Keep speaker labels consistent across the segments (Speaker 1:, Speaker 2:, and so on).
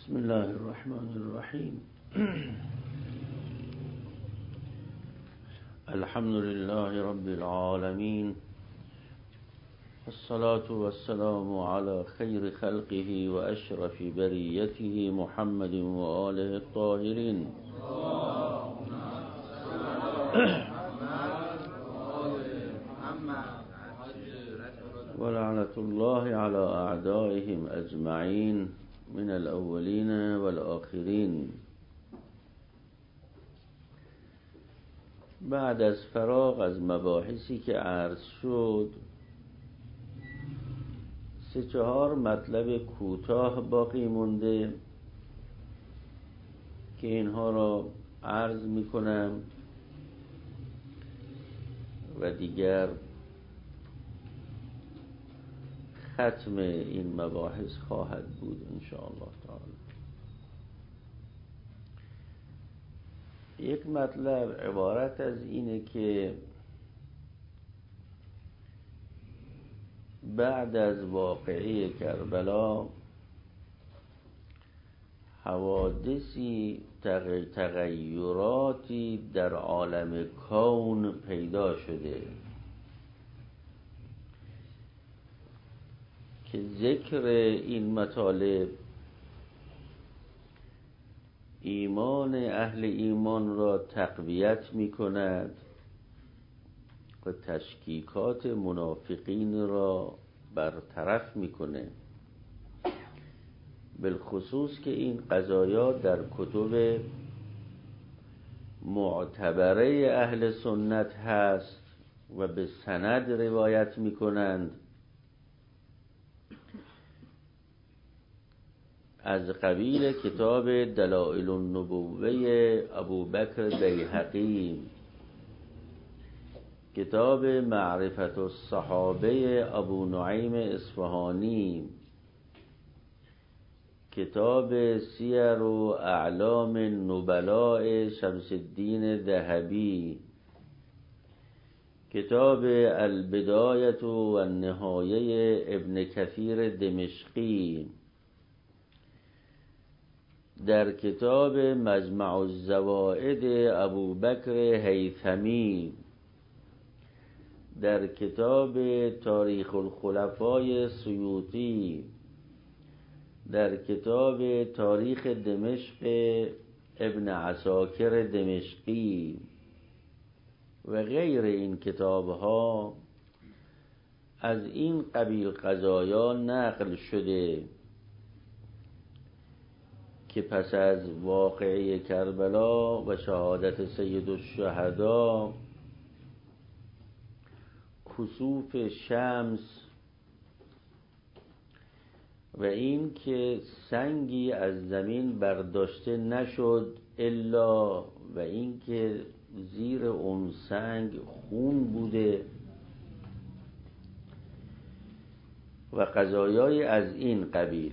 Speaker 1: بسم الله الرحمن الرحیم. الحمد لله رب العالمين، الصلاة والسلام على خير خلقه وأشرف بريته محمد وآله الطاهرين. ولعنة الله على أعدائهم أجمعين من الأولين والآخرين. بعد از فراغ از مباحثی که عرض شد، 3-4 مطلب کوتاه باقی مونده که اینها را عرض میکنم و دیگر ختم این مباحث خواهد بود ان شاء الله تعالی. یک مطلب عبارت از اینه که بعد از واقعه کربلا حوادثی تغییراتی در عالم کون پیدا شده که ذکر این مطالب ایمان اهل ایمان را تقویت می کند و تشکیکات منافقین را برطرف می کنه، بالخصوص که این قضایا در کتب معتبره اهل سنت هست و به سند روایت می کنند از قبیل کتاب دلائل النبوه ابوبکر بیهقی، کتاب معرفت الصحابه ابو نعیم اصفهانی، کتاب سیر و اعلام النبلاء شمس الدین ذهبی، کتاب البدایة و النهایه ابن کثیر دمشقی، در کتاب مجمع الزوائد ابوبکر هیثمی، در کتاب تاریخ الخلفای سیوطی، در کتاب تاریخ دمشق ابن عساکر دمشقی و غیر این کتابها از این قبیل قضایا نقل شده که پس از واقعه کربلا و شهادت سید الشهدا کسوف شمس و این که سنگی از زمین برداشته نشد الا و این که زیر اون سنگ خون بوده و قضایای از این قبیل،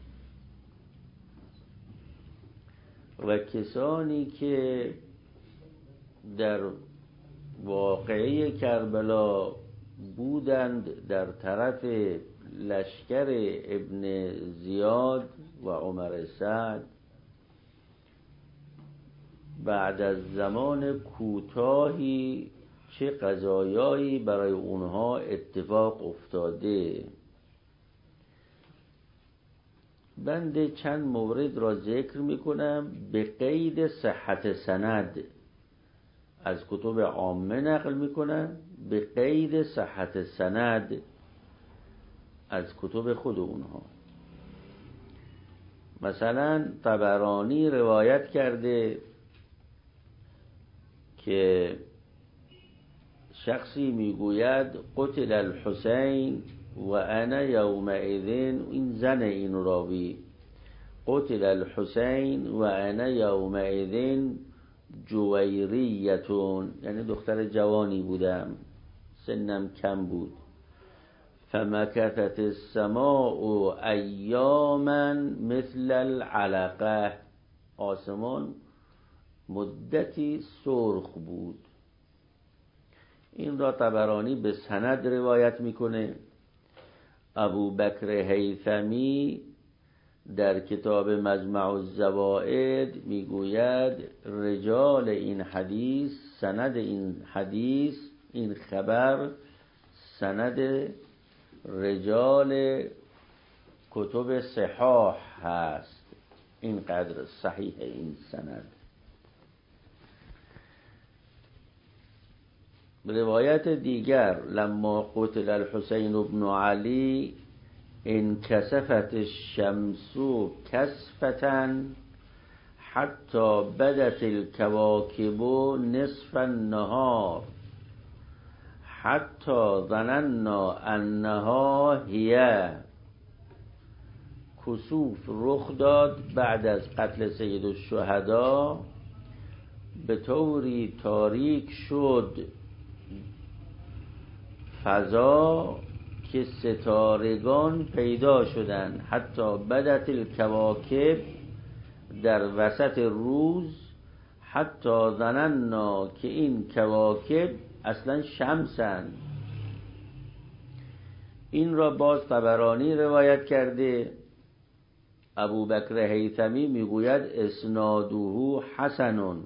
Speaker 1: و کسانی که در واقعه کربلا بودند در طرف لشکر ابن زیاد و عمر سعد، بعد از زمان کوتاهی چه قضایایی برای اونها اتفاق افتاده. بنده چند مورد را ذکر میکنم به قید صحت سند، از کتب عامه نقل میکنم به قید صحت سند از کتب خود اونها. مثلا طبرانی روایت کرده که شخصی میگوید قتل الحسین و انا یومئذ، این زن این راوی، قتل الحسین و انا یومئذ جویریتون، یعنی دختر جوانی بودم، سنم کم بود. فمکثت السماء ایاما مثل العلقه، آسمان مدتی سرخ بود. این را طبرانی به سند روایت میکنه. ابوبکر هیثمی در کتاب مجمع الزوائد میگوید رجال این حدیث، سند این حدیث، این خبر سند رجال کتب صحاح هست، اینقدر صحیح این سند. روایت دیگر لما قتل الحسین بن علی انکسفت الشمس کسفة حتی بدت الكواكب نصف النهار حتی ظننا انها هی. کسوف رخ داد بعد از قتل سید الشهدا، به طوری تاریک شد فضا که ستارگان پیدا شدند، حتی بدت الکواکب در وسط روز، حتی ظننا که این کواکب اصلا شمسند. این را باز طبرانی روایت کرده. ابوبکر هیثمی میگوید اسناده حسن.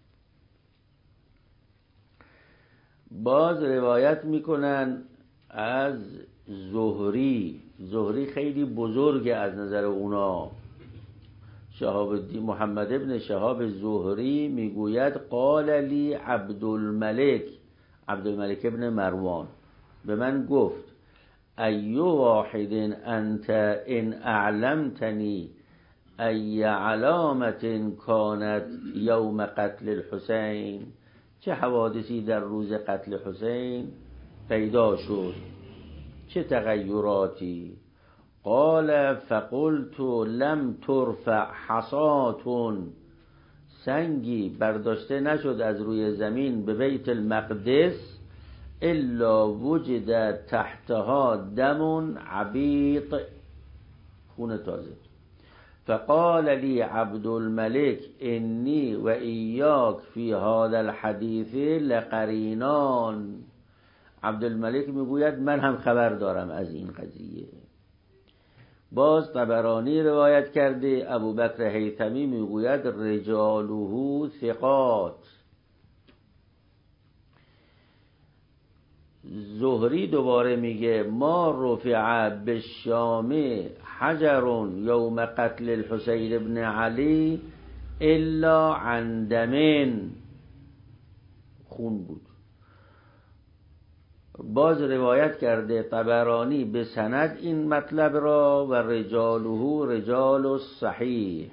Speaker 1: باز روایت میکنن از زهری. زهری خیلی بزرگه از نظر اونا. شهاب الدین محمد ابن شهاب زهری میگوید قال لی عبدالملک ابن مروان به من گفت ای واحد انت ان اعلمتنی ای علامت کانت یوم قتل الحسین، چه حوادثی در روز قتل حسین پیدا شد، چه تغییراتی؟ قال فقلت لم ترفع حصاة، سنگی برداشته نشد از روی زمین به بیت المقدس الا وجد تحتها دم عبیط، خون تازه. فقال لی عبدالملک انی و ایاک فی هذا الحدیث لقرینان. عبدالملک میگوید من هم خبر دارم از این قضیه. باز طبرانی روایت کرده. ابوبکر هیثمی میگوید رجاله ثقات. زهری دوباره میگه ما رفع بالشام حجر یوم قتل الحسین ابن علی الا عن دم، خون بود. باز روایت کرده طبرانی به سند این مطلب را و رجاله رجال الصحیح.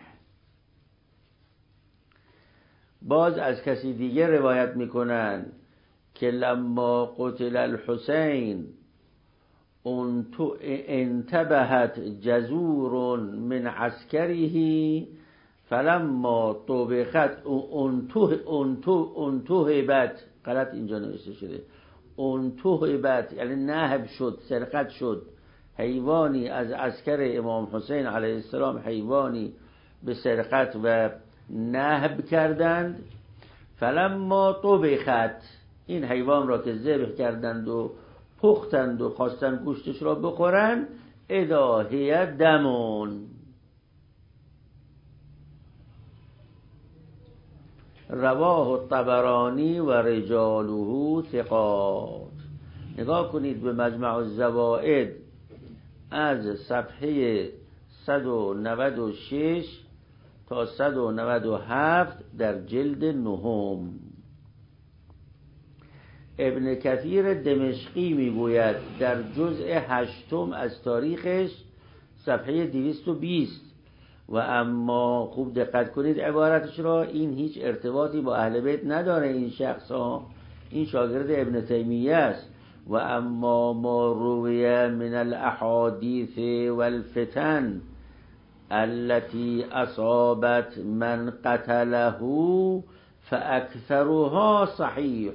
Speaker 1: باز از کسی دیگه روایت میکنن که لما قتل الحسین انتبهت جزور من عسکره فلما طبخت انتهبت، غلط اینجا نوشته شده، انتهبت یعنی نهب شد، سرقت شد، حیوانی از عسکر امام حسین علیه السلام حیوانی به سرقت و نهب کردند. فلما طبخت، این حیوان را که ذبح کردند و پختند و خواستند گوشتش را بخورند، اذا هی دمون. رواه الطبرانی و رجاله ثقات. نگاه کنید به مجمع الزوائد از صفحه 196 تا 197 در جلد 9. ابن کثیر دمشقی میگوید در جزء 8 از تاریخش صفحه 220 و اما خوب دقت کنید عبارتش را، این هیچ ارتباطی با اهل بیت نداره. این شخص ها، این شاگرد ابن تیمیه است. و اما ما روی من الاحادیث والفتن التي اصابت من قتله فاکثرها صحیح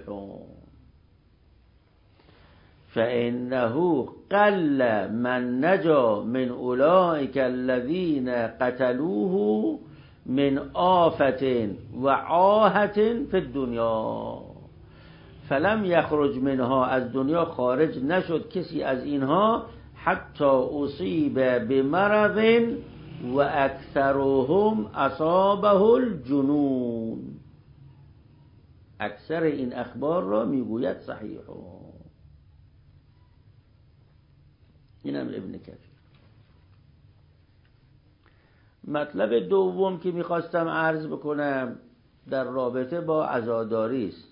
Speaker 1: فإنه قل من نجا من أولئك الذين قتلوه من آفة وعاهة في الدنيا فلم يخرج منها، از دنیا خارج نشد کسی از اینها حتی اصیب بمرض و اکثرهم اصابه الجنون. اکثر این اخبار را میگوید صحیح. اینم ابن کثیر. مطلب دوم که میخواستم عرض بکنم در رابطه با عزاداری است.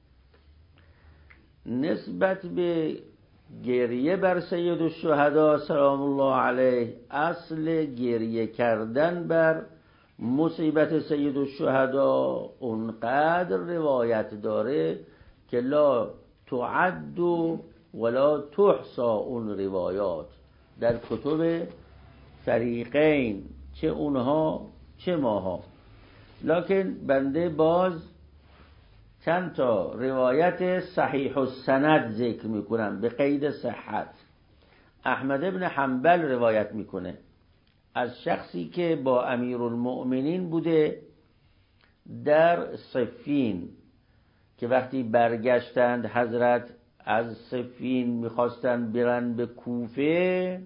Speaker 1: نسبت به گریه بر سید الشهدا سلام الله علیه، اصل گریه کردن بر مصیبت سید الشهدا اونقدر روایت داره که لا تعد ولا تحصى. اون روایات در کتب فریقین، چه اونها چه ماها. لکن بنده باز چند تا روایت صحیح السند ذکر میکنم به قید صحت. احمد ابن حنبل روایت میکنه از شخصی که با امیرالمؤمنین بوده در صفین، که وقتی برگشتند حضرت از صفین میخواستند برن به کوفه،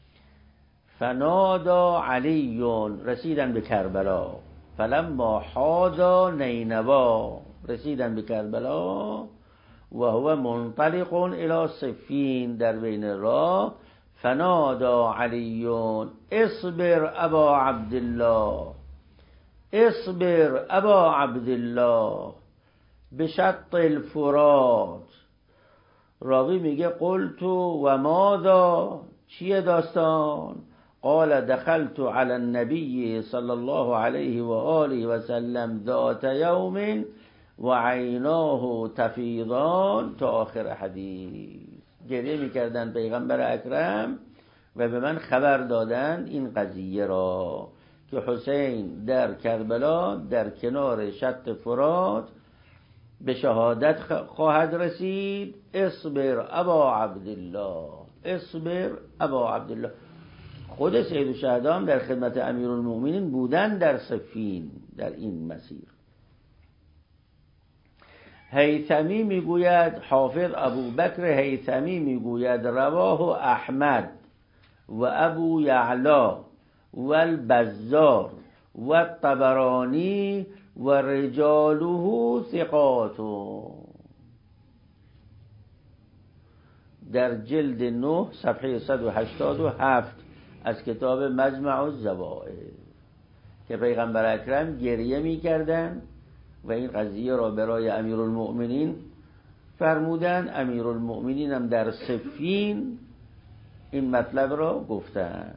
Speaker 1: فنادا علی، رسیدن به کربلا، فلما حاذا نینوا، رسیدن به کربلا و هو منطلق الى صفین، در بین راه، فنادا علی اصبر ابا عبدالله، اصبر ابا عبدالله بشط الفرات. راوی میگه قلت و ماذا، چیه داستان؟ قال دخلت على النبي صلى الله عليه وآله وسلم ذات يوم وعیناه تفیضان تا آخر حدیث. گریه میکردن پیغمبر اکرم و به من خبر دادن این قضیه را که حسین در کربلا در کنار شط فرات به شهادت خواهد رسید. اصبر ابا عبدالله، اصبر ابا عبدالله. خود سید الشهدا هم در خدمت امیرالمؤمنین بودن در صفین در این مسیر. هیثمی میگوید، حافظ ابوبکر هیثمی میگوید رواه احمد و ابو یعلا و البزار و الطبرانی و رجاله ثقات. در جلد 9 صفحه 187 از کتاب مجمع الزوائد که پیغمبر اکرم گریه می‌کردند و این قضیه را برای امیرالمؤمنین فرمودن. امیرالمؤمنین هم در صفین این مطلب را گفتن.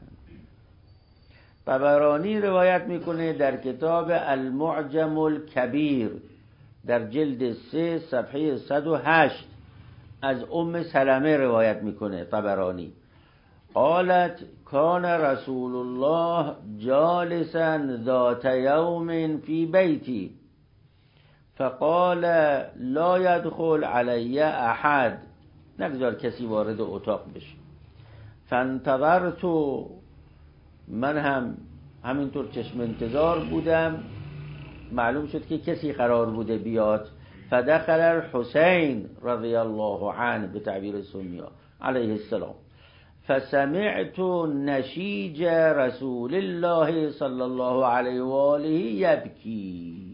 Speaker 1: طبرانی روایت میکنه در کتاب المعجم الکبیر در جلد 3 صفحه 108 از ام سلمه روایت میکنه طبرانی. قالت کان رسول الله جالسا ذات یوم فی بیتی فقال لا يدخل علی احد، نگذار کسی وارد اتاق بشه. فانتظرت، من هم همینطور چشم انتظار بودم، معلوم شد که کسی قرار بوده بیاد. فدخل الحسین رضی الله عنه به تعبیر سنیا علیه السلام، فسمعت نشیج رسول الله صلی الله علیه و آله یبکی.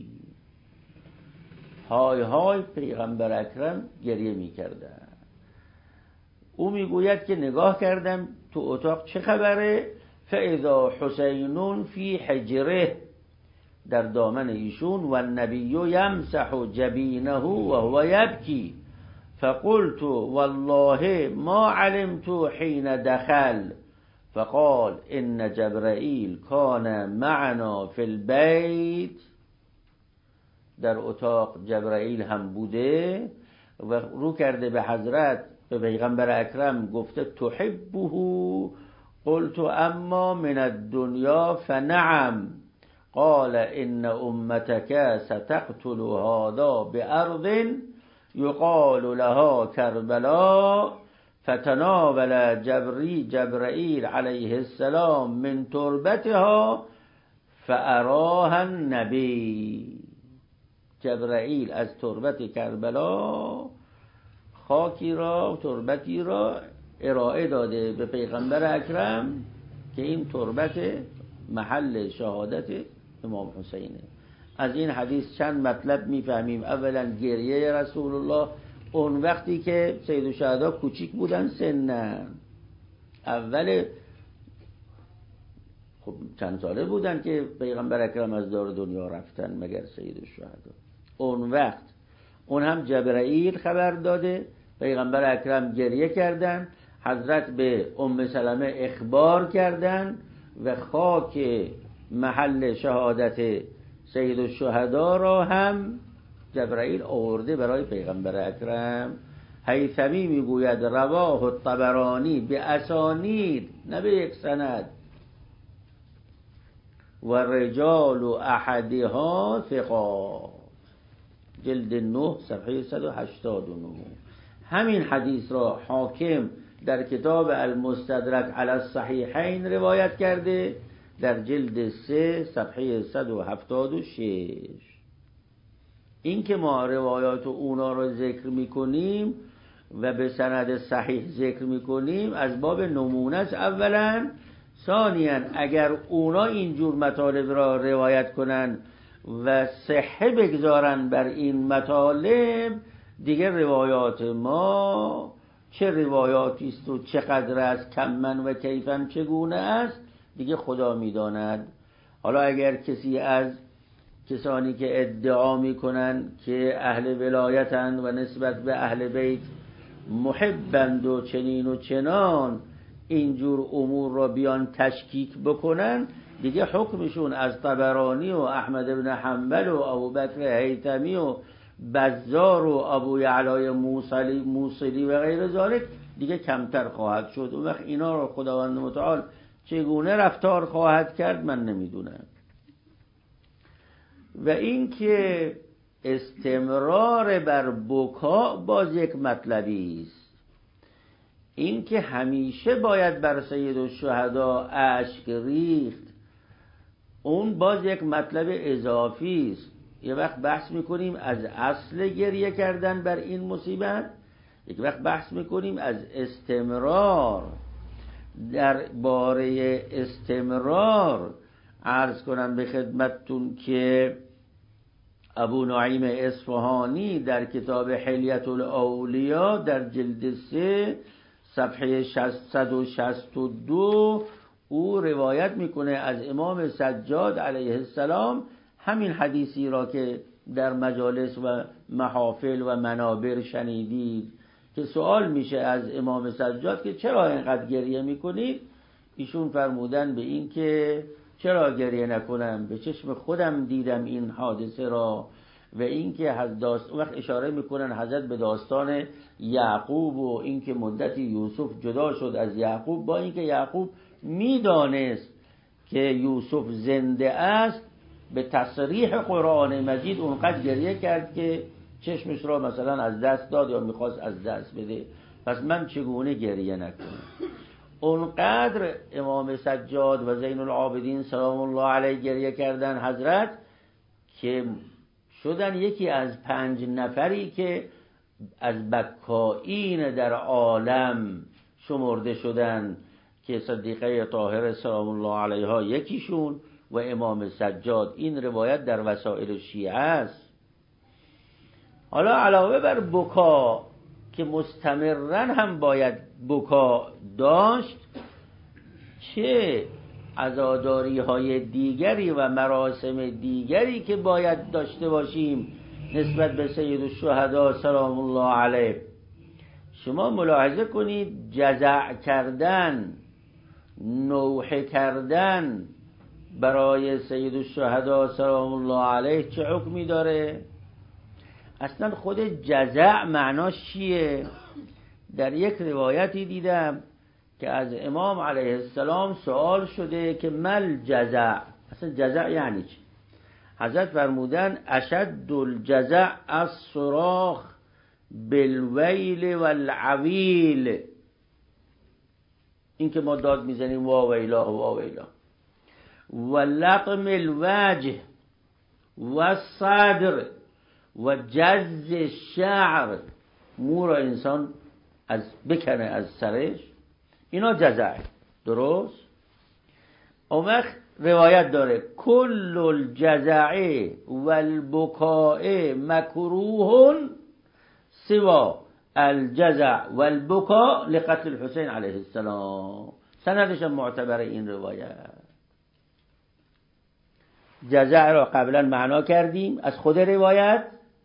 Speaker 1: های های پیغمبر اکرم گریه می‌کردند. او میگوید که نگاه کردم تو اتاق چه خبره؟ فاذا حسین فی حجره، در دامن ایشون، و النبی یمسح جبینه و هو یبکی. فقلت والله ما علمت حين دخل. فقال ان جبرائیل کان معنا فی البیت، در اتاق جبرائیل هم بوده و رو کرده به حضرت، به پیغمبر اکرم گفته تحبه؟ قلت اما من الدنیا فنعم. قال ان امتك ستقتل هذا بارض یقال لها کربلا. فتناول جبرائیل علیه السلام من تربتها فاراها النبی. جبرائیل از تربت کربلا خاکی را، تربتی را ارائه داده به پیغمبر اکرم که این تربت محل شهادت امام حسینه. از این حدیث چند مطلب میفهمیم. اولا گریه رسول الله اون وقتی که سید الشهدا کوچیک بودن سنن، اول خب چند ساله بودن که پیغمبر اکرم از دار دنیا رفتن مگر سید الشهدا. اون وقت اون هم جبرائیل خبر داده، پیغمبر اکرم گریه کردن، حضرت به ام سلمه اخبار کردن و خاک محل شهادت سید الشهدا را هم جبرائیل آورده برای پیغمبر اکرم. هیثمی میگوید رواه الطبرانی به اسانید، نه به یک سند، و رجال احدها ثقات، جلد 9 صفحه 189. همین حدیث را حاکم در کتاب المستدرک علی الصحیحین روایت کرده در جلد 3 صفحه 176. این که ما روایات اونا رو ذکر میکنیم و به سند صحیح ذکر میکنیم از باب نمونه است اولا. ثانیاً اگر اونا اینجور مطالب را روایت کنن و صحه بگذارن بر این مطالب، دیگر روایات ما چه روایاتی است و چقدر است، کمن و کیفن چگونه است، دیگه خدا میداند. حالا اگر کسی از کسانی که ادعا میکنن که اهل ولایتند و نسبت به اهل بیت محبند و چنین و چنان اینجور امور را بیان تشکیک بکنن، دیگه حکمشون از طبرانی و احمد بن حنبل و ابوبکر هیثمی و بزار و ابو یعلای موصلی و غیر ذالک دیگه کمتر خواهد شد. اون وقت اینا را خداوند متعال چگونه رفتار خواهد کرد من نمیدونم. و این که استمرار بر بکا باز یک مطلبی است. این که همیشه باید بر سید الشهدا اشک ریخت اون باز یک مطلب اضافی است. یک وقت بحث میکنیم از اصل گریه کردن بر این مصیبت، یک وقت بحث میکنیم از استمرار. در باره استمرار عرض کنم به خدمتتون که ابو نعیم اصفهانی در کتاب حلیة الاولیا در جلد 3 صفحه 662 او روایت میکنه از امام سجاد علیه السلام همین حدیثی را که در مجالس و محافل و منابر شنیدید که سوال میشه از امام سجاد که چرا اینقدر گریه میکنید. ایشون فرمودن به این که چرا گریه نکنم، به چشم خودم دیدم این حادثه را. و این که وقت اشاره میکنن حضرت به داستان یعقوب و این که مدتی یوسف جدا شد از یعقوب، با این که یعقوب میدانست که یوسف زنده است، به تصریح قرآن مجید اونقدر گریه کرد که چشمش را مثلا از دست داد یا میخواست از دست بده. پس من چگونه گریه نکنم؟ اونقدر امام سجاد و زین العابدین سلام الله علیه گریه کردن حضرت که شدن یکی از 5 نفری که از بکائین در عالم شمرده شدن، که صدیقه طاهره سلام الله علیها یکیشون و امام سجاد. این روایت در وسائل شیعه است. حالا علاوه بر بکا که مستمرن هم باید بکا داشت، چه عزاداری های دیگری و مراسم دیگری که باید داشته باشیم نسبت به سید الشهدا سلام الله علیه. شما ملاحظه کنید جزع کردن، نوحه کردن برای سید الشهدا سلام الله علیه چه حکمی داره؟ اصلا خود جزع معناش چیه؟ در یک روایتی دیدم که از امام علیه السلام سوال شده که مل جزع، اصلا جزع یعنی چی؟ حضرت فرمودن اشد الجزع الصراخ بالویل والعویل، این که ما داد میزنیم وا ویلا وا ویلا، و لطم الوجه و صدر و جز الشعر، مو را انسان بکنه از سرش، اینا جزع. درست؟ اون وقت روایت داره کل الجزع والبکاء مکروه سوا الجزع والبکاء لقتل الحسین علیه السلام. سندش معتبر این روایت. جزع را قبلا معنا کردیم از خود روایت.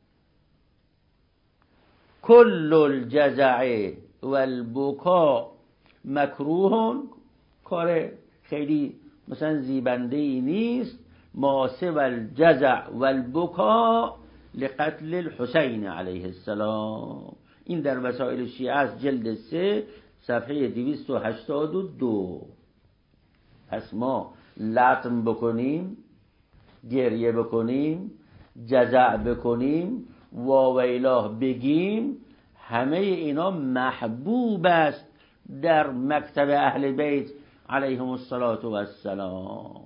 Speaker 1: کل الجزع والبکاء مکروه، کار خیلی مثلا زیبنده ای نیست. ما سوى الجزع والبکاء لقتل الحسین علیه السلام. این در وسائل شیعه است، جلد 3 صفحه 282. پس ما لطم بکنیم، گریه بکنیم، جزع بکنیم، واویلاه بگیم، همه اینا محبوب است در مکتب اهل بیت علیهم السلام.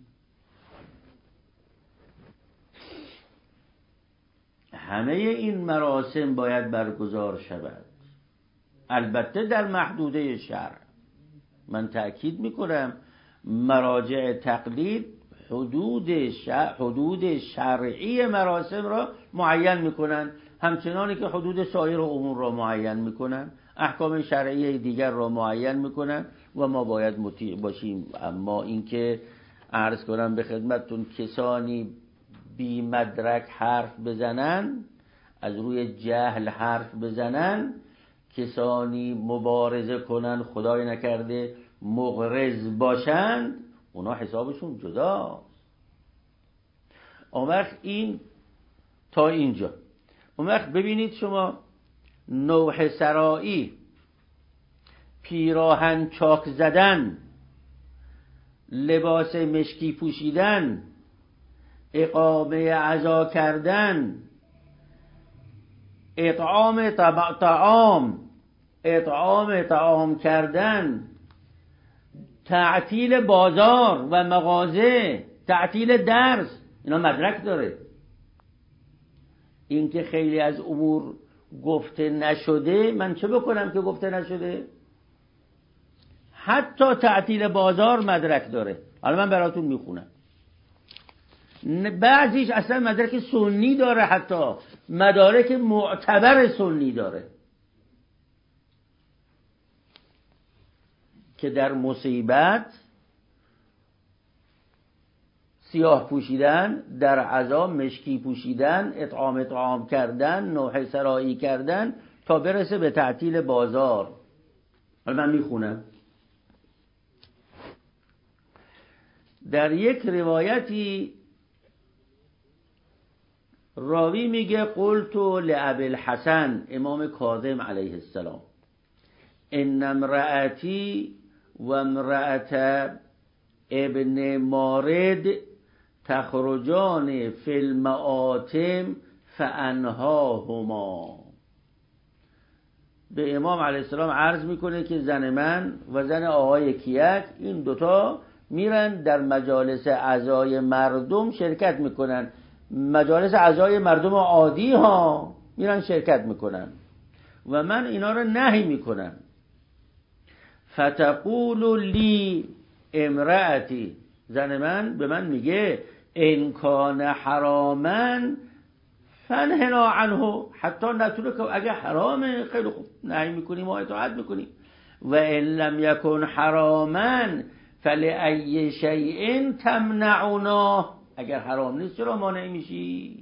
Speaker 1: همه این مراسم باید برگزار شود، البته در محدوده شرع. من تأکید میکنم مراجع تقلید حدود شرعی مراسم را معین میکنن، همچنانی که حدود سایر امور را معین میکنن، احکام شرعی دیگر را معین میکنن و ما باید مطیع باشیم. اما اینکه عرض کنم به خدمتتون کسانی بی مدرک حرف بزنن، از روی جهل حرف بزنن، کسانی مبارزه کنن، خدای نکرده مغرض باشند، اونا حسابشون جداست. اون وقت این تا اینجا. اون وقت ببینید شما نوح سرایی، پیراهن چاک زدن، لباس مشکی پوشیدن، اقامه عزا کردن، اطعام طعام کردن، تعطیل بازار و مغازه، تعطیل درس، اینا مدرک داره. این که خیلی از امور گفته نشده، من چه بکنم که گفته نشده؟ حتی تعطیل بازار مدرک داره. حالا من براتون میخونم. بعضیش اصلا مدرک سنی داره، حتی مدارک معتبر سنی داره که در مصیبت سیاه پوشیدن، در عزا مشکی پوشیدن، اطعام طعام کردن، نوحه سرایی کردن تا برسه به تعطیل بازار. حالا من میخونم. در یک روایتی راوی میگه قلت لابی الحسن، امام کاظم علیه السلام، ان امرأتی و امرأت ابن مارد تخرجان فی المآتم فانهاهما. به امام علیه السلام عرض میکنه که زن من و زن آقای کیک، این دوتا میرن در مجالس عزای مردم شرکت میکنن، مجالس عزای مردم عادی ها میرن شرکت میکنن و من اینا رو نهی میکنم. فتقول لی امرأتی، زن من به من میگه ان کان حراما فنهنا عنه، حتی نتونه که اگه حرامه خیلی خوب نهی میکنیم و اطاعت میکنیم، و ان لم یکن حراما فلأی شیء تمنعنا، اگر حرام نیست چرا مانع میشی؟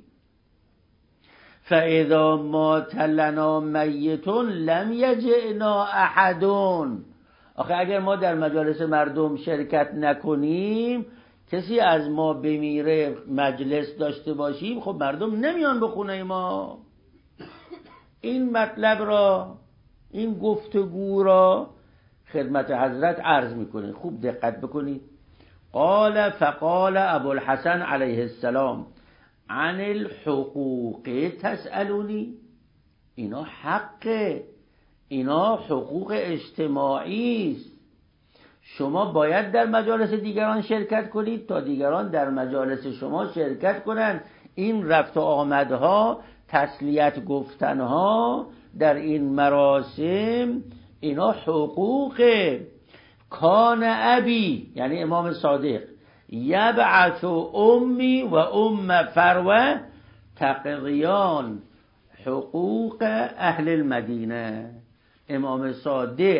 Speaker 1: فاذا مات لنا میت لم یجئنا احد، آخه اگر ما در مجالس مردم شرکت نکنیم، کسی از ما بمیره مجلس داشته باشیم، خب مردم نمیان به خونه ما. این مطلب را، این گفتگو را خدمت حضرت عرض میکنه. خوب دقت بکنید. فقال ابو الحسن علیه السلام عن الحقوق تسألونی، اینا حقه، اینا حقوق اجتماعی است. شما باید در مجالس دیگران شرکت کنید تا دیگران در مجالس شما شرکت کنند. این رفت و آمدها، تسلیت گفتنها در این مراسم، اینا حقوقه. کان ابی، یعنی امام صادق، یبعث امی و ام فروه تقضیان حقوق اهل المدینه. امام صادق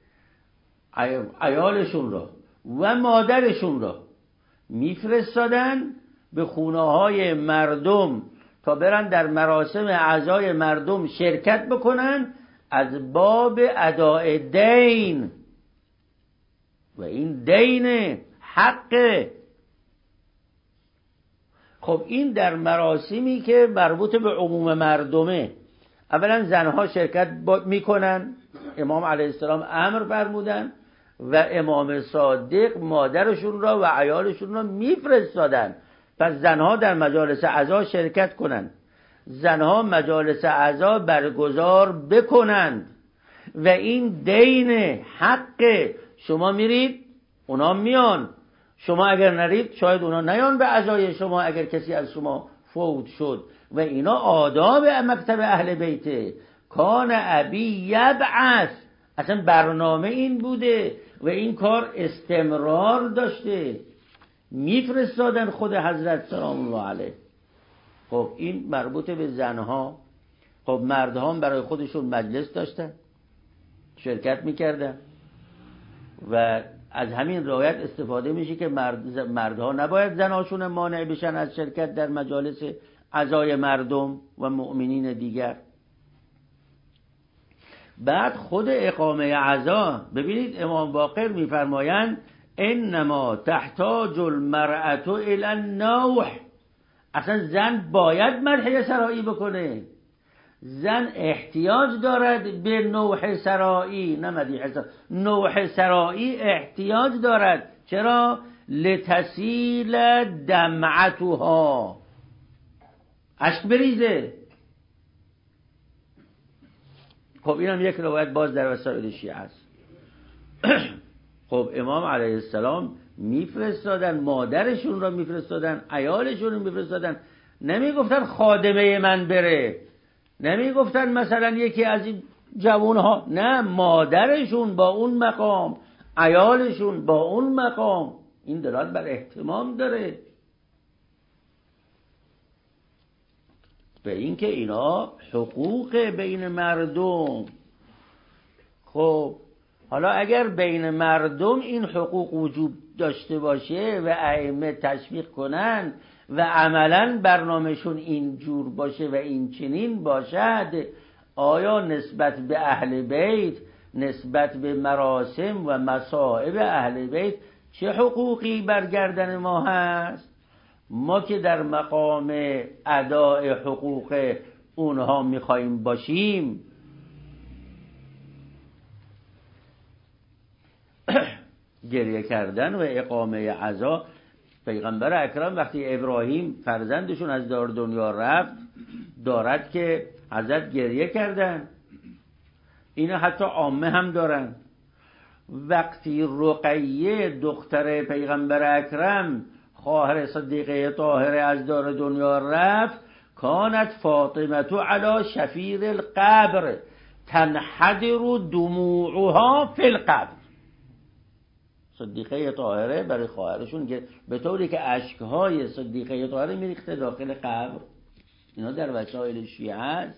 Speaker 1: عیالشون را و مادرشون را میفرستادن به خونه های مردم تا برن در مراسم عزای مردم شرکت بکنن از باب اداء دین، و این دین حقه. خب این در مراسمی که مربوط به عموم مردمه، اولا زنها شرکت میکنن، امام علیه السلام امر فرمودن و امام صادق مادرشون را و عیالشون را میفرستادن. پس زنها در مجالس عزا شرکت کنند، زنها مجالس عزا برگزار بکنند و این دین حق. شما میرید اونا میان، شما اگر نرید شاید اونا نیان به عزای شما اگر کسی از شما فوت شد. و اینا آداب مکتب اهل بیته. کان ابی یبعث، اصلا برنامه این بوده و این کار استمرار داشته، میفرستادن خود حضرت سلام الله علیه. خب این مربوط به زنها. خب مردها هم برای خودشون مجلس داشتن، شرکت میکردن و از همین روایت استفاده میشه که مردها نباید زناشون مانع بشن از شرکت در مجالس عزای مردم و مؤمنین دیگر. بعد خود اقامه عزا، ببینید امام باقر میفرمایند انما تحتاج المرأة الى النوح. اصلا زن باید مدح سرایی بکنه، زن احتیاج دارد به نوح سرایی، نه مدیح سرایی، نوح سرایی احتیاج دارد. چرا؟ لتسیل دمعتها، اشک بریزه. خب اینم یک روایت باز در وسائل شیعه است. خب امام علیه السلام میفرستادن، مادرشون را میفرستادن، عیالشون را میفرستادن. نمیگفتن خادمه من بره، نمیگفتن مثلا یکی از این جوانها، نه، مادرشون با اون مقام، عیالشون با اون مقام. این دلالت بر اهتمام داره به این که اینا حقوق بین مردم. خب حالا اگر بین مردم این حقوق وجود داشته باشه و ائمه تشویق کنن و عملا برنامهشون این جور باشه و این چنین باشد، آیا نسبت به اهل بیت، نسبت به مراسم و مصائب اهل بیت چه حقوقی برگردن ما هست؟ ما که در مقام اداء حقوق اونها میخواییم باشیم. گریه کردن و اقامه عزا، پیغمبر اکرم وقتی ابراهیم فرزندشون از دار دنیا رفت دارد که حضرت گریه کردن. اینا حتی عامه هم دارن. وقتی رقیه دختر پیغمبر اکرم خواهر صدیقه طاهره از دار دنیا رفت، کانت فاطمه علی شفیر القبر تنحدر دموعها فی القبر. صدیقه طاهره برای خواهرشون که به طوری که اشکهای صدیقه طاهره میریخته داخل قبر. اینا در وسائل شیعه است.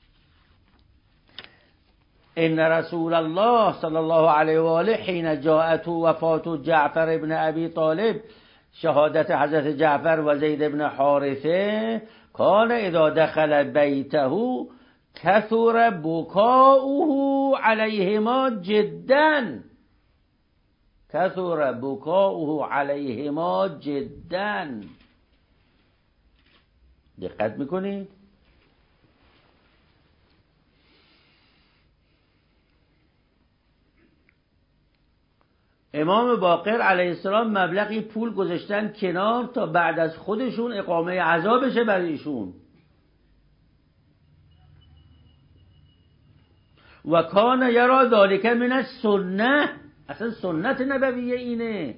Speaker 1: ان رسول الله صلی الله علیه و آله حین جاءت وفات جعفر ابن ابی طالب، شهادت حضرت جعفر و زید ابن حارثه، کان اذا دخل بیته کثر بکاؤه علیهما جدا. کثر بکاؤه علیهما جدا. دقت میکنید؟ امام باقر علیه السلام مبلغی پول گذاشتن کنار تا بعد از خودشون اقامه عزا بشه برای ایشون. و کان یرا ذالک من السنه، اصلا سنت نبویه اینه.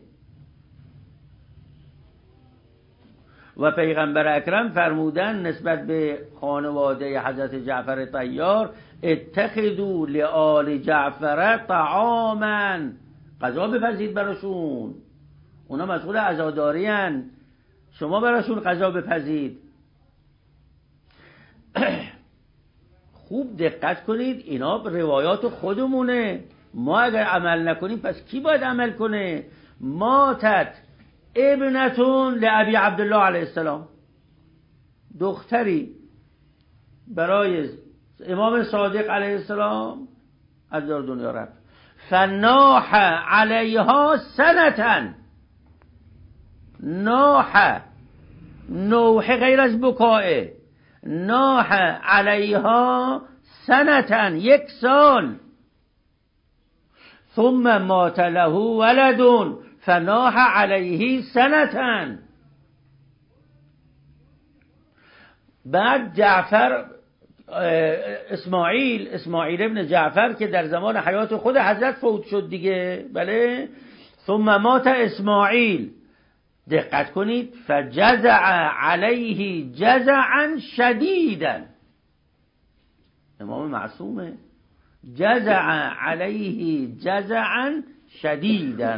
Speaker 1: و پیغمبر اکرم فرمودن نسبت به خانواده حضرت جعفر طیار، اتخذوا لآل جعفر طعاما، غذا بپزید براشون. اونا مشغول عزاداری هن، شما براشون قضا بپزید. خوب دقت کنید، اینا روایات خودمونه. ما اگر عمل نکنیم پس کی باید عمل کنه؟ ماتت ابنتون لابی عبدالله علیه السلام، دختری برای امام صادق علیه السلام از دنیا رفت. فناح علیها سنتن، ناح، نوح غیر از بکائه، ناح علیها سنتن، 1 سال. ثم مات له ولد فناح علیه سنتن. بعد جعفر، اسماعیل ابن جعفر که در زمان حیات خود حضرت فوت شد دیگه، بله. ثم مات اسماعیل، دقت کنید، فجزع علیه جزعا شدیدا، امام معصومه، جزع علیه جزعا شدیدا.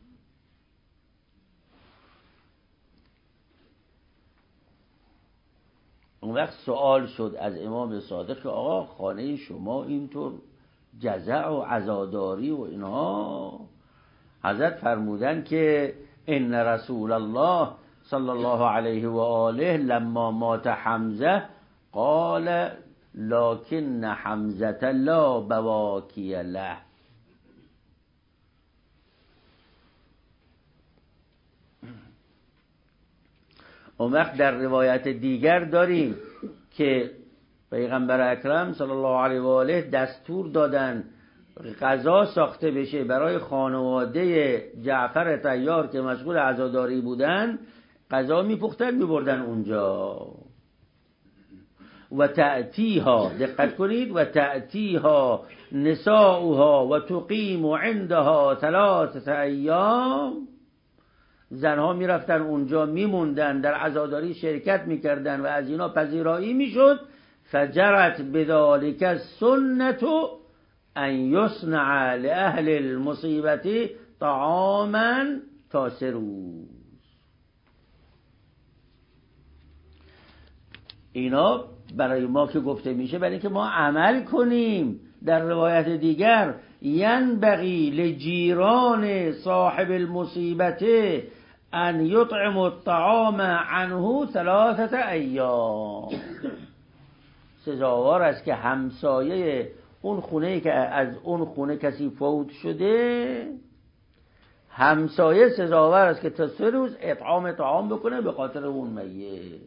Speaker 1: اون وقت سوال شد از امام صادق که آقا خانه شما اینطور جزع و عزاداری و اینها، حضرت فرمودن که ان رسول الله صلی الله علیه و آله لما مات حمزه قال لكن حمزه لا بواکی له. اون وقت در روایت دیگر داریم که پیغمبر اکرم صلی الله علیه و آله دستور دادن غذا ساخته بشه برای خانواده جعفر طیار که مشغول عزاداری بودن، غذا میپختن میبردن اونجا. و تأتیها، دقت کنید، و تأتیها نساؤها و تقیم عندها 3 ایام. زنها میرفتن اونجا میموندن، در عزاداری شرکت میکردن و از اینا پذیرایی میشد. فجرت بذالک السنة ان یصنع لأهل المصیبت طعاما تا 3 روز. اینا برای ما که گفته میشه برای اینکه ما عمل کنیم. در روایت دیگر ینبغی لجیران صاحب المصیبت ان یطعم الطعام عنه 3 ایام. سزاوار است که همسایه اون خونه که از اون خونه کسی فوت شده، همسایه سزاوار است که تا 3 روز اطعام طعام بکنه به خاطر اون میت.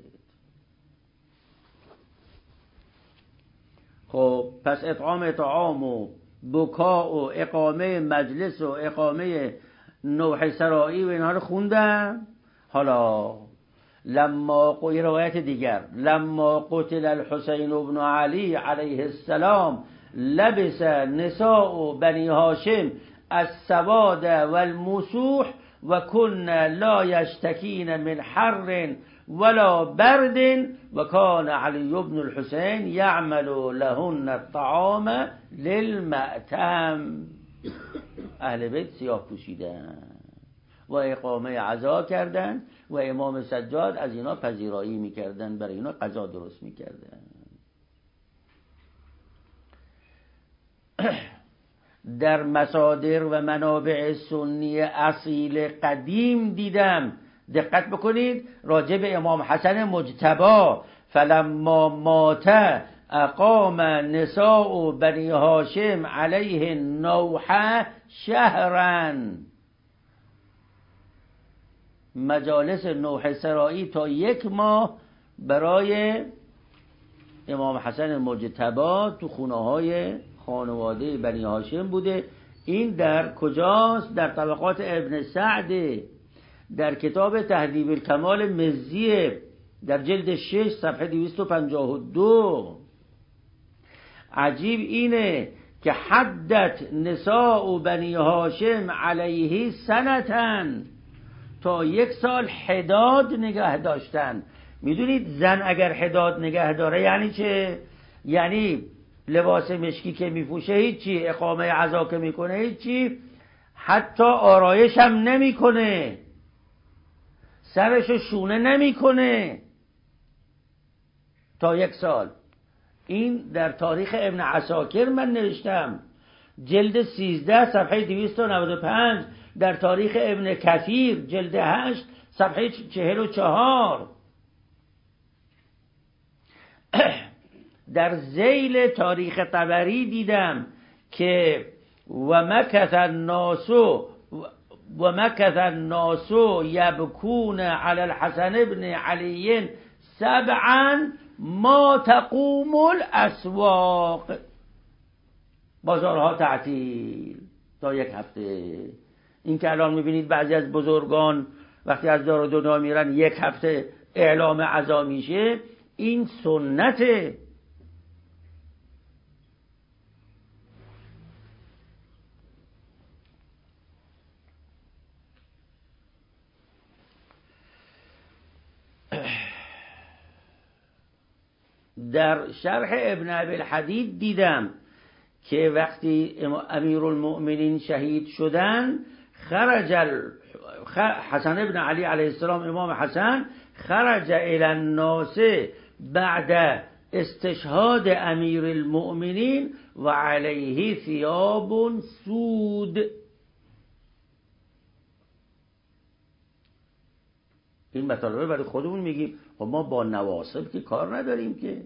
Speaker 1: خب پس اطعام طعام و بکا و اقامه مجلس و اقامه نوح سرایی و اینها رو خوندم. حالا لما روایت دیگر لما قتل الحسین ابن علی علیه السلام لبس نساء بنی هاشم السواد والمسوح و کن لا یشتکین من حر ولا برد و کان علی ابن الحسین یعمل لهن الطعام للمأتم. اهل بیت سیاه پوشیدن و اقامه عزا کردن و امام سجاد از اینا پذیرایی میکردن، برای اینا غذا درست میکردن. در مصادر و منابع سنی اصیل قدیم دیدم، دقت بکنید، راجع به امام حسن مجتبی فلما مات اقام نساء بنی هاشم علیه نوح شهرا. مجالس نوح سرایی تا 1 ماه برای امام حسن مجتبی تو خونه‌های خانواده بنی هاشم بوده. این در کجاست؟ در طبقات ابن سعد، در کتاب تهذیب الکمال مزی در جلد 6 صفحه 252. عجیب اینه که حدت نساء بنی هاشم علیه سنتن، تا 1 سال حداد نگه داشتن. میدونید زن اگر حداد نگه داره یعنی چه؟ یعنی لباس مشکی که میپوشه هیچی، اقامه عزا که میکنه هیچی، حتی آرایش هم نمیکنه. سرشو شونه نمیکنه تا 1 سال. این در تاریخ ابن عساکر من نوشتم، جلد 13 صفحه 295، در تاریخ ابن کثیر جلد 8 صفحه 44. در ذیل تاریخ طبری دیدم که و مکث الناس یبکون علی الحسن بن علی 7 ما تقوم الاسواق، بازارها تعطیل تا 1 هفته. این که الان میبینید بعضی از بزرگان وقتی از دار و دنیا میرن 1 هفته اعلام عزا میشه، این سنته. در شرح ابن ابی الحدید دیدم که وقتی امیرالمؤمنین شهید شدن، حسن ابن علی علیه السلام، امام حسن، خرج الی الناس بعد استشهاد امیر المؤمنین و علیه ثیاب سود. این مطالبه برای خودمون میگیم، خب ما با نواصب که کار نداریم که.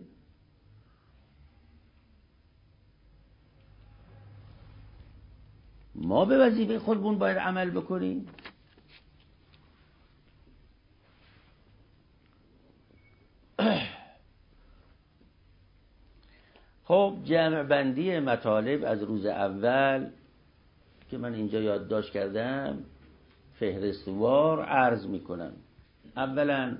Speaker 1: ما به وظیفه خودمون باید عمل بکنیم. خب جمع بندی مطالب از روز اول که من اینجا یادداشت کردم فهرستوار عرض میکنم. اولا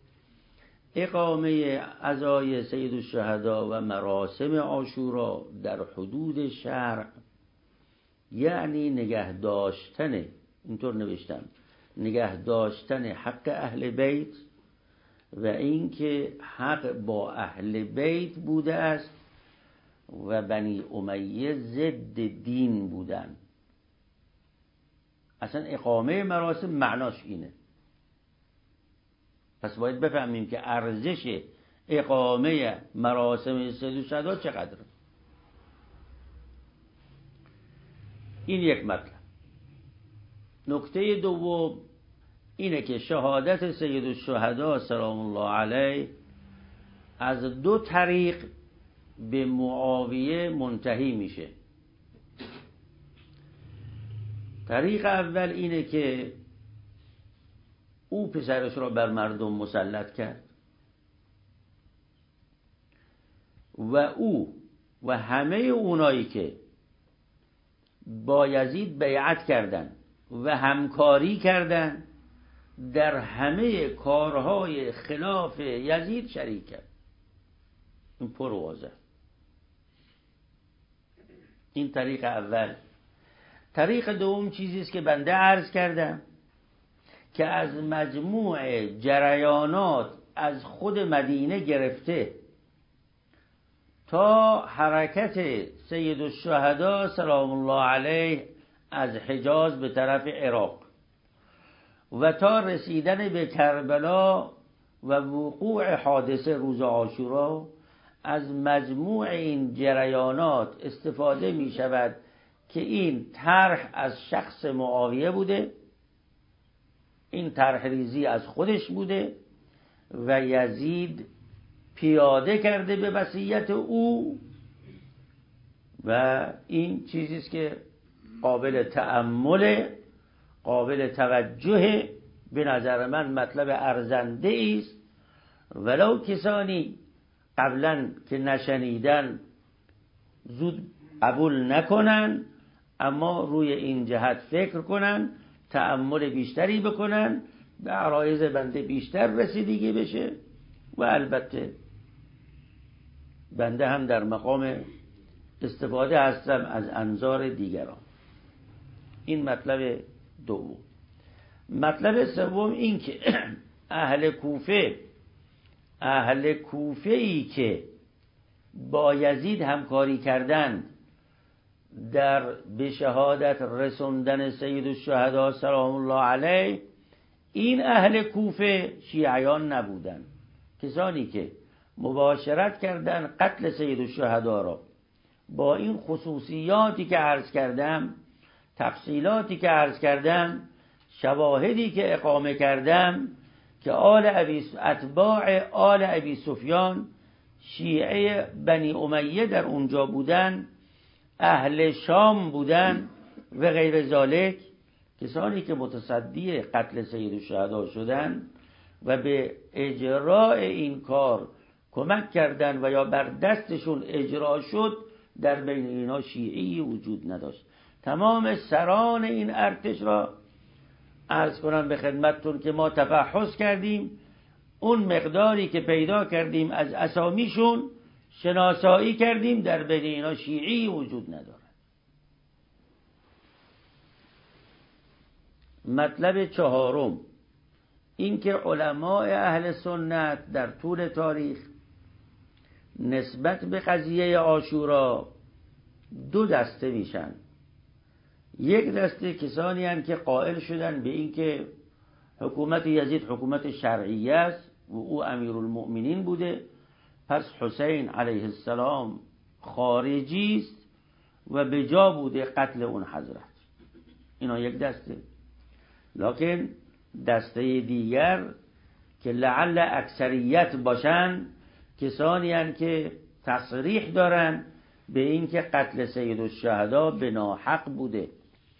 Speaker 1: اقامه عزای سید الشهدا و مراسم عاشورا در حدود شرع، یعنی نگه داشتن، اینطور نوشتم، نگه داشتن حق اهل بیت و اینکه حق با اهل بیت بوده است و بنی امیه ضد دین بودن. اصلا اقامه مراسم معناش اینه. پس باید بفهمیم که ارزش اقامه مراسم سید الشهدا چقدره. این یک مطلب. نکته دوم اینه که شهادت سید الشهدا سلام الله علیه از 2 طریق به معاویه منتهی میشه. طریق اول اینه که او پسرش را بر مردم مسلط کرد و او و همه اونایی که با یزید بیعت کردند و همکاری کردند در همه کارهای خلاف یزید شریک کرد. این پر واضح. این طریق اول. طریق دوم چیزی است که بنده عرض کردم که از مجموع جریانات از خود مدینه گرفته تا حرکت سید الشهدا سلام الله علیه از حجاز به طرف عراق و تا رسیدن به کربلا و وقوع حادثه روز عاشورا، از مجموع این جریانات استفاده می شود که این طرح از شخص معاویه بوده، این طرح ریزی از خودش بوده و یزید پیاده کرده به وصیت او و این چیزیست که قابل تأمل، قابل توجه، به نظر من مطلب ارزنده است. ولو کسانی قبلا که نشنیدن زود قبول نکنن، اما روی این جهت فکر کنن، تأمل بیشتری بکنن، به عرایض بنده بیشتر رسیدگی بشه و البته بنده هم در مقام استفاده هستم از انظار دیگران. این مطلب دوم. مطلب سوم این که اهل کوفه‌ای که با یزید همکاری کردند در به شهادت رسوندن سید الشهدا سلام الله علیه، این اهل کوفه شیعیان نبودن، کسانی که مباشرت کردن قتل سید الشهدا را با این خصوصیاتی که عرض کردم، تفصیلاتی که عرض کردم، شواهدی که اقامه کردم که اتباع آل ابی سفیان شیعه بنی امیه در اونجا بودن، اهل شام بودن و غیر ذالک، کسانی که متصدی قتل سید الشهدا شدن و به اجراء این کار کمک کردن و یا بر دستشون اجرا شد، در بین اینا شیعی وجود نداشت. تمام سران این ارتش را عرض کنم به خدمتتون که ما تفحص کردیم، اون مقداری که پیدا کردیم از اسامیشون شناسایی کردیم، در بین اینا شیعی وجود ندارد. مطلب چهارم این که علماء اهل سنت در طول تاریخ نسبت به قضیه عاشورا دو دسته میشن. یک دسته کسانی هستند که قائل شدن به این که حکومت یزید حکومت شرعیه است و او امیرالمؤمنین بوده، پس حسین علیه السلام خارجی است و به جا بوده قتل اون حضرت. اینا یک دسته. لکن دسته دیگر که لعل اکثریت باشن، کسانی هستند که تصریح دارن به این که قتل سید الشهدا به ناحق بوده.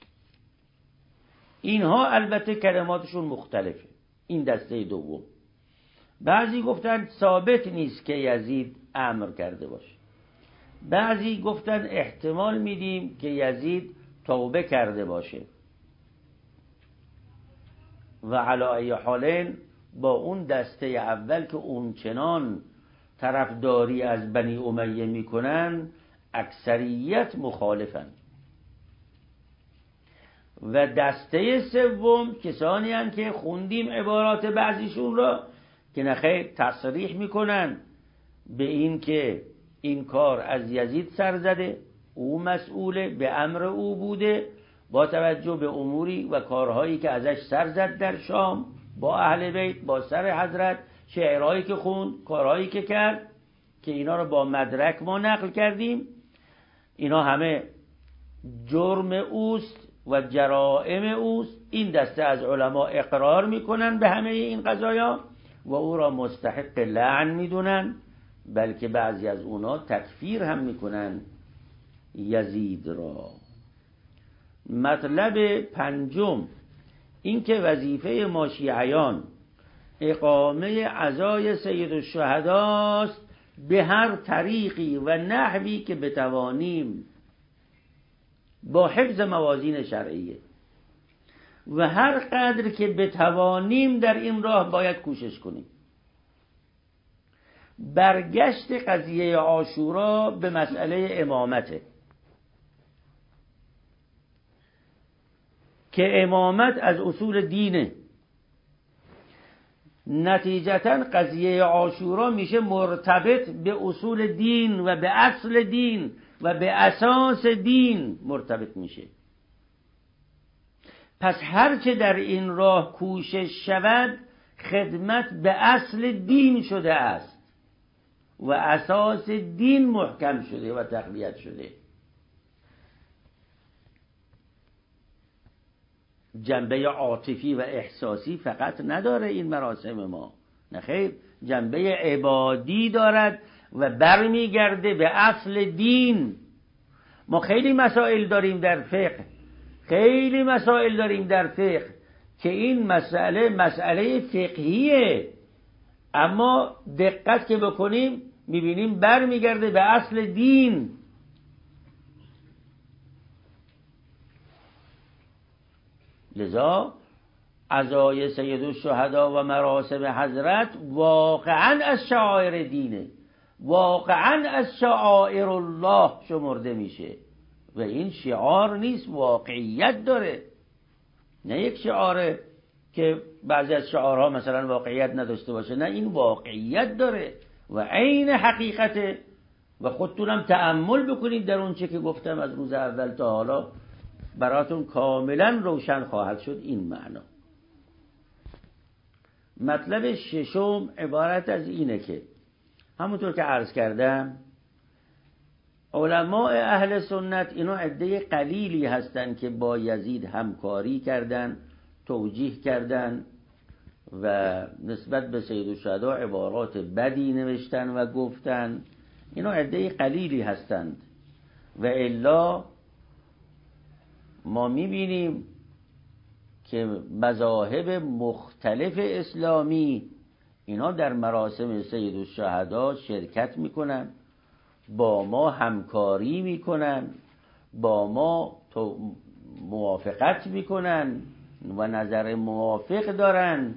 Speaker 1: اینها البته کلماتشون مختلفه. این دسته دوم. بعضی گفتن ثابت نیست که یزید امر کرده باشه، بعضی گفتن احتمال میدیم که یزید توبه کرده باشه. و علی ای حالین با اون دسته اول که اون چنان طرفداری از بنی امیه میکنن اکثریت مخالفن. و دسته سوم کسانی هستند که خوندیم عبارات بعضیشون را که نخیر تصریح میکنن به این که این کار از یزید سر زده، او مسئوله، به امر او بوده، با توجه به اموری و کارهایی که ازش سر زد در شام با اهل بیت، با سر حضرت، شعرهایی که خوند، کارهایی که کرد، که اینا رو با مدرک ما نقل کردیم. اینا همه جرم اوست و جرائم اوست. این دسته از علما اقرار میکنن به همه این قضایا و او را مستحق لعن میدونن، بلکه بعضی از اونا تکفیر هم میکنن یزید را. مطلب پنجم این که وظیفه ما شیعیان اقامه عزای سید الشهداست به هر طریقی و نحوی که بتوانیم، با حفظ موازین شرعیه، و هر قدر که بتوانیم در این راه باید کوشش کنیم. برگشت قضیه عاشورا به مسئله امامته که امامت از اصول دینه. نتیجتا قضیه عاشورا میشه مرتبط به اصول دین و به اصل دین و به اساس دین مرتبط میشه. پس هرچه در این راه کوشش شود خدمت به اصل دین شده است و اساس دین محکم شده و تقویت شده. جنبه عاطفی و احساسی فقط نداره این مراسم ما، نخیر، جنبه عبادی دارد و برمیگرده به اصل دین. ما خیلی مسائل داریم در فقه، که این مسئله فقهیه، اما دقت که بکنیم میبینیم برمیگرده به اصل دین. لذا عزای سید الشهدا و مراسم حضرت واقعا از شعائر دینه، واقعا از شعائر الله شمرده میشه و این شعار نیست، واقعیت داره. نه یک شعاره که بعضی از شعارها مثلا واقعیت نداشته باشه، نه، این واقعیت داره و عین حقیقته. و خودتونم تأمل بکنید در اون چه که گفتم از روز اول تا حالا براتون کاملا روشن خواهد شد این معنا. مطلب ششم عبارت از اینه که همونطور که عرض کردم علماء اهل سنت اینا عده قلیلی هستن که با یزید همکاری کردن، توجیه کردن و نسبت به سید الشهدا عبارات بدی نوشتن و گفتن. اینا عده قلیلی هستند و الا ما میبینیم که مذاهب مختلف اسلامی اینا در مراسم سید الشهدا شرکت میکنن، با ما همکاری میکنن، با ما موافقت میکنن و نظر موافق دارن.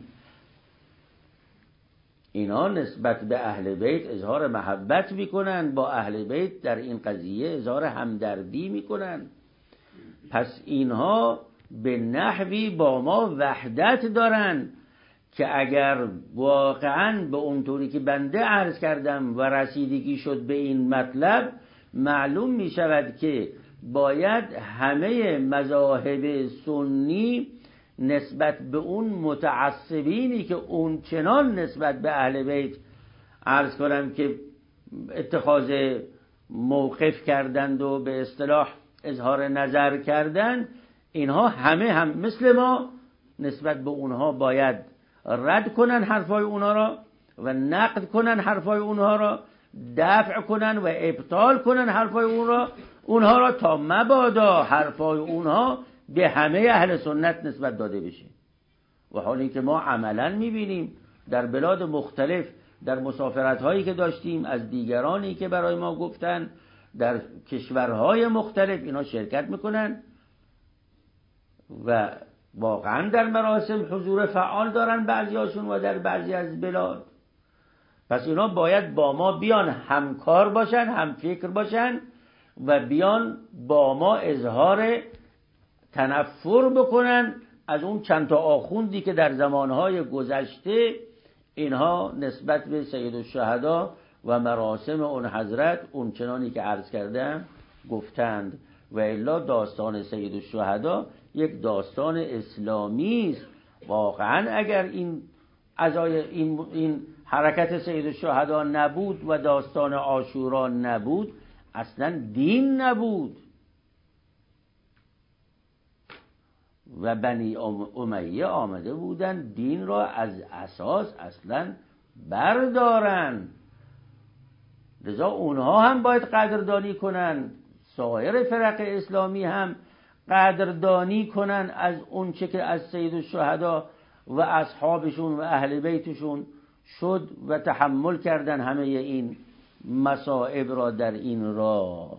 Speaker 1: اینا نسبت به اهل بیت اظهار محبت میکنن، با اهل بیت در این قضیه اظهار همدردی میکنن. پس اینها به نحوی با ما وحدت دارن که اگر واقعا به اونطوری که بنده عرض کردم و رسیدگی شد به این مطلب، معلوم می شود که باید همه مذاهب سنی نسبت به اون متعصبینی که اون چنان نسبت به اهل بیت عرض کنم که اتخاذ موقف کردند و به اصطلاح اظهار نظر کردند، اینها همه هم مثل ما نسبت به اونها باید رد کنن حرفای اونها را و نقد کنن حرفای اونها را، دفع کنن و ابطال کنن حرفای اونها را تا مبادا حرفای اونها به همه اهل سنت نسبت داده بشه. و حالی که ما عملا میبینیم در بلاد مختلف، در مسافرت هایی که داشتیم از دیگرانی که برای ما گفتن، در کشورهای مختلف اینا شرکت میکنن و واقعا در مراسم حضور فعال دارن بعضیاشون و در بعضی از بلاد. پس اینا باید با ما بیان همکار باشن، هم فکر باشن و بیان با ما اظهار تنفر بکنن از اون چند تا آخوندی که در زمانهای گذشته اینها نسبت به سید الشهدا و مراسم اون حضرت اون چنانی که عرض کردم گفتند. و الا داستان سید الشهدا یک داستان اسلامی است. واقعا اگر این حرکت سید الشهدا نبود و داستان عاشورا نبود، اصلا دین نبود و بنی امیه آمده بودن دین را از اساس اصلا بردارن. لذا اونها هم باید قدردانی کنن، سایر فرق اسلامی هم قدردانی کنن از اون چه که از سید الشهدا و اصحابشون و اهل بیتشون شد و تحمل کردن همه این مصائب را در این راه.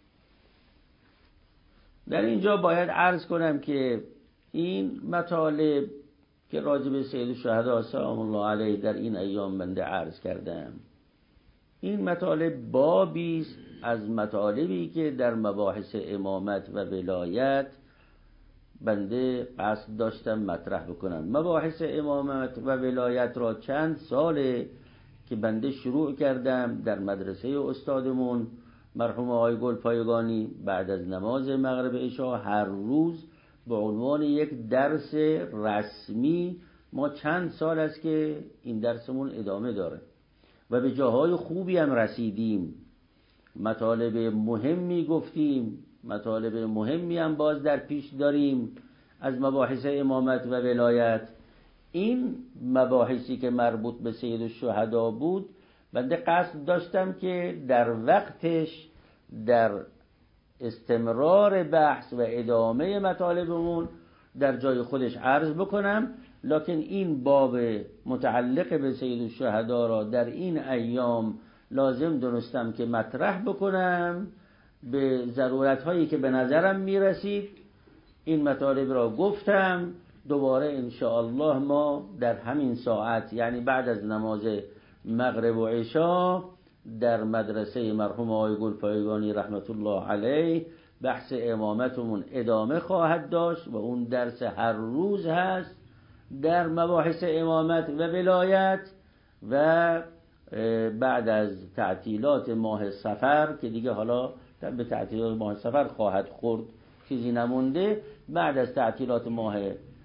Speaker 1: در اینجا باید عرض کنم که این مطالب که راجع به سید الشهدا سلام الله علیه در این ایام بنده عرض کردم، این مطالب بابی است از مطالبی که در مباحث امامت و ولایت بنده قصد داشتم مطرح بکنم. مباحث امامت و ولایت را چند ساله که بنده شروع کردم در مدرسه استادمون مرحوم آقای گلپایگانی بعد از نماز مغرب عشا هر روز به عنوان یک درس رسمی. ما چند سال است که این درسمون ادامه داره و به جاهای خوبی هم رسیدیم، مطالب مهمی گفتیم، مطالب مهمی هم باز در پیش داریم از مباحث امامت و ولایت. این مباحثی که مربوط به سید الشهدا بود بنده قصد داشتم که در وقتش در استمرار بحث و ادامه مطالبمون در جای خودش عرض بکنم، لکن این باب متعلق به سید الشهدا را در این ایام لازم دونستم که مطرح بکنم به ضرورت هایی که به نظرم میرسید. این مطالب را گفتم. دوباره انشاءالله ما در همین ساعت، یعنی بعد از نماز مغرب و عشا، در مدرسه مرحوم آقای گلپایگانی رحمت الله علیه بحث امامتمون ادامه خواهد داشت و اون درس هر روز هست در مباحث امامت و ولایت. و بعد از تعطیلات ماه صفر که دیگه حالا به تعطیلات ماه صفر خواهد خورد، چیزی نمونده، بعد از تعطیلات ماه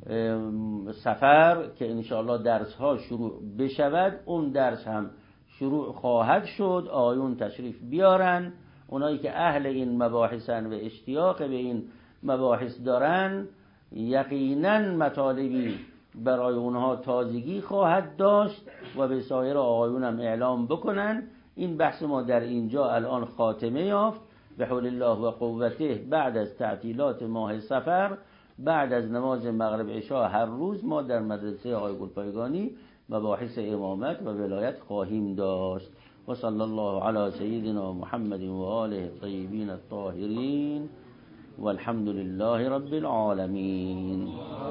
Speaker 1: سفر که انشاءالله درس ها شروع بشود، اون درس هم شروع خواهد شد. آیون تشریف بیارن، اونایی که اهل این مباحثن و اشتیاق به این مباحث دارن، یقینا مطالبی برای اونها تازگی خواهد داشت و به سایر آیون هم اعلام بکنن. این بحث ما در اینجا الان خاتمه یافت به حول الله و قوته. بعد از تعطیلات ماه سفر، بعد از نماز مغرب عشا، هر روز ما در مدرسه آقای گلپایگانی مباحث امامت و ولایت خواهیم داشت. و صلی الله علی سیدنا محمد و آله الطیبین الطاهرین و الحمد لله رب العالمین.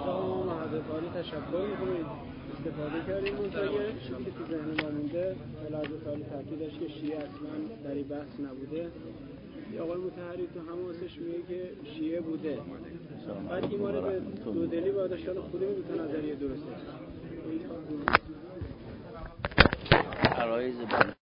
Speaker 2: تشکر می‌کنید استفاده کردیم. منتظر چیزی که تو ذهن ما مونده لحظه سال تعطیلش که شیعه اصلا در این بحث نبوده. یا آقای مطهری تو حماسش میگه که شیعه بوده، بعد ایمان به دودلی با داشتن خودی میتونه نظریه درسته.